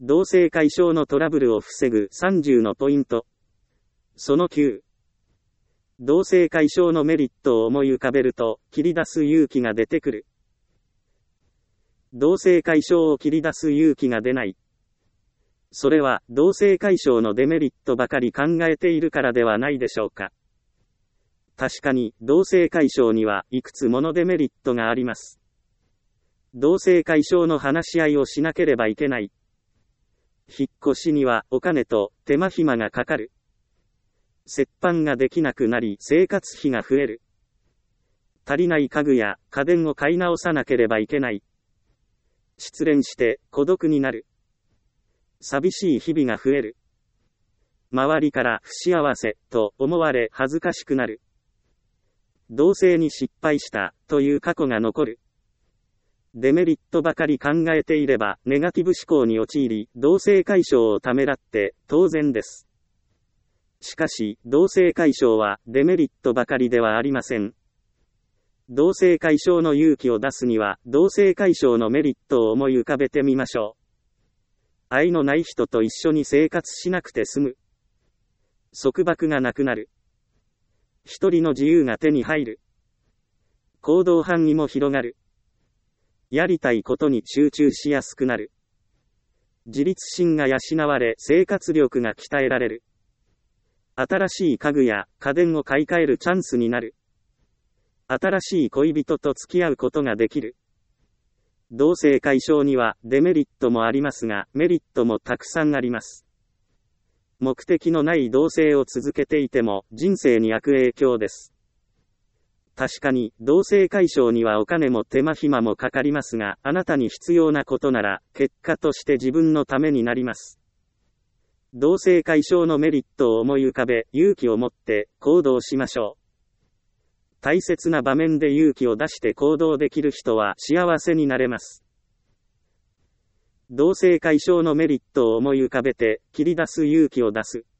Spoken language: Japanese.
同性解消のトラブルを防ぐ30のポイント。その9。同性解消のメリットを思い浮かべると、切り出す勇気が出てくる。同性解消を切り出す勇気が出ない。それは、同性解消のデメリットばかり考えているからではないでしょうか。確かに、同性解消にはいくつものデメリットがあります。同性解消の話し合いをしなければいけない。引っ越しにはお金と手間暇がかかる。折半ができなくなり生活費が増える。足りない家具や家電を買い直さなければいけない。失恋して孤独になる。寂しい日々が増える。周りから不幸せと思われ恥ずかしくなる。同棲に失敗したという過去が残る。デメリットばかり考えていればネガティブ思考に陥り、同性解消をためらって当然です。しかし、同性解消はデメリットばかりではありません。同性解消の勇気を出すには、同性解消のメリットを思い浮かべてみましょう。愛のない人と一緒に生活しなくて済む。束縛がなくなる。一人の自由が手に入る。行動範囲も広がる。やりたいことに集中しやすくなる。自立心が養われ生活力が鍛えられる。新しい家具や家電を買い替えるチャンスになる。新しい恋人と付き合うことができる。同性解消にはデメリットもありますが、メリットもたくさんあります。目的のない同棲を続けていても人生に悪影響です。確かに、同性解消にはお金も手間暇もかかりますが、あなたに必要なことなら、結果として自分のためになります。同性解消のメリットを思い浮かべ、勇気を持って行動しましょう。大切な場面で勇気を出して行動できる人は幸せになれます。同性解消のメリットを思い浮かべて、切り出す勇気を出す。